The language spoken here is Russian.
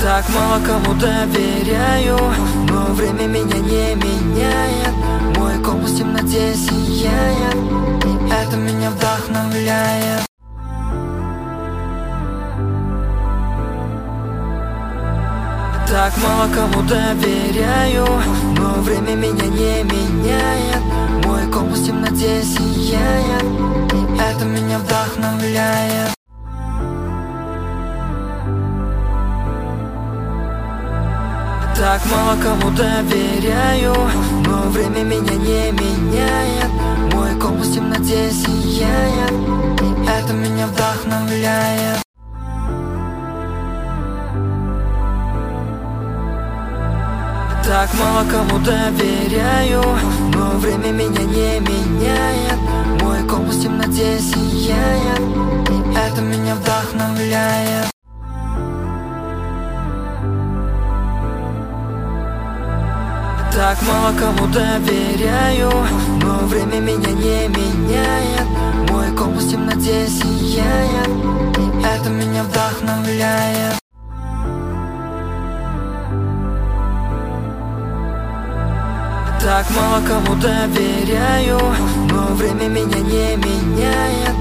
Так мало кому доверяю, но время меня не меняет. Мой компас в темноте сияет, и это меня вдохновляет. Так мало кому доверяю, но время меня не меняет. Мой компас в темноте сияет, и это меня вдохновляет. Так мало кому доверяю, но время меня не меняет. Мой компас в темноте сияет, и это меня вдохновляет. Так мало кому доверяю, но время меня не меняет. Мой компас в темноте сияет, и это меня вдохновляет. Так мало кому доверяю, но время меня не меняет. Мой компас в темноте сияет, и это меня вдохновляет. Так мало кому доверяю, но время меня не меняет.